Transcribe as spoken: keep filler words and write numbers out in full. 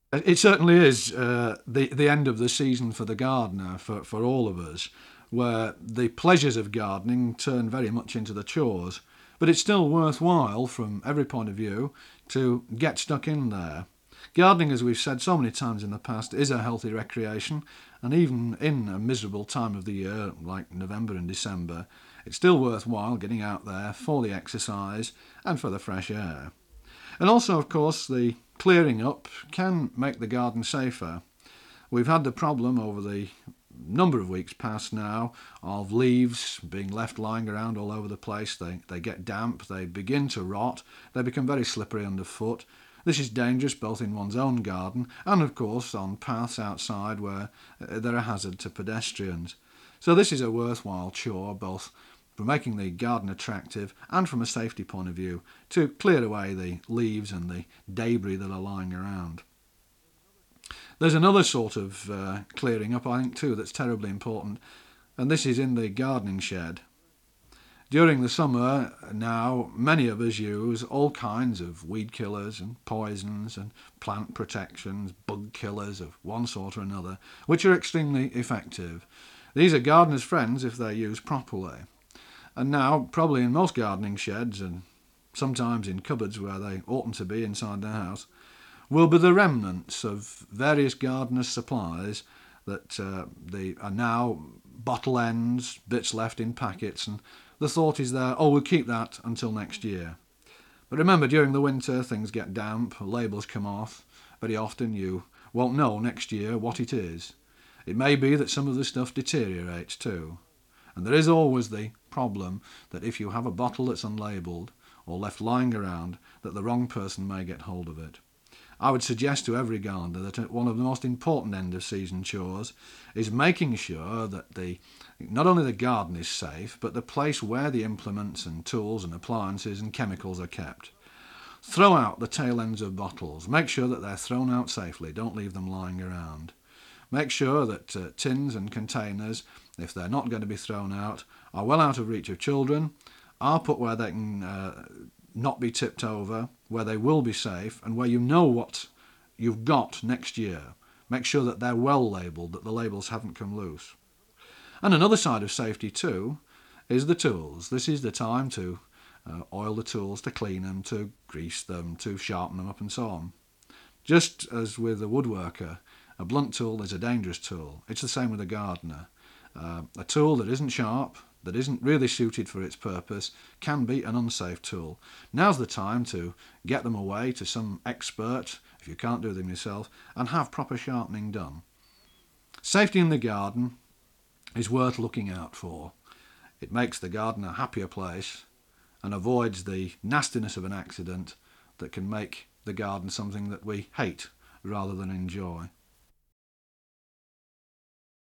It certainly is uh, the the end of the season for the gardener, for, for all of us, where the pleasures of gardening turn very much into the chores. But it's still worthwhile, from every point of view, to get stuck in there. Gardening, as we've said so many times in the past, is a healthy recreation, and even in a miserable time of the year like November and December, it's still worthwhile getting out there for the exercise and for the fresh air. And also, of course, the clearing up can make the garden safer. We've had the problem over the number of weeks past now of leaves being left lying around all over the place. They, they get damp, they begin to rot, they become very slippery underfoot. This is dangerous both in one's own garden and, of course, on paths outside where they're a hazard to pedestrians. So this is a worthwhile chore, both for making the garden attractive and from a safety point of view, to clear away the leaves and the debris that are lying around. There's another sort of uh, clearing up, I think, too, that's terribly important, and this is in the gardening shed. During the summer now, many of us use all kinds of weed killers and poisons and plant protections, bug killers of one sort or another, which are extremely effective. These are gardeners' friends if they're used properly. And now, probably in most gardening sheds, and sometimes in cupboards where they oughtn't to be inside the house, will be the remnants of various gardeners' supplies that uh, they are now bottle ends, bits left in packets, and the thought is there, oh, we'll keep that until next year. But remember, during the winter things get damp, labels come off. Very often you won't know next year what it is. It may be that some of the stuff deteriorates too. And there is always the problem that if you have a bottle that's unlabelled or left lying around, that the wrong person may get hold of it. I would suggest to every gardener that one of the most important end of season chores is making sure that the not only the garden is safe, but the place where the implements and tools and appliances and chemicals are kept. Throw out the tail ends of bottles. Make sure that they're thrown out safely. Don't leave them lying around. Make sure that uh, tins and containers, if they're not going to be thrown out, are well out of reach of children, are put where they can uh, not be tipped over, where they will be safe, and where you know what you've got next year. Make sure that they're well labelled, that the labels haven't come loose. And another side of safety too is the tools. This is the time to uh, oil the tools, to clean them, to grease them, to sharpen them up and so on. Just as with a woodworker, a blunt tool is a dangerous tool. It's the same with a gardener. Uh, a tool that isn't sharp, that isn't really suited for its purpose, can be an unsafe tool. Now's the time to get them away to some expert, if you can't do them yourself, and have proper sharpening done. Safety in the garden is worth looking out for. It makes the garden a happier place and avoids the nastiness of an accident that can make the garden something that we hate rather than enjoy.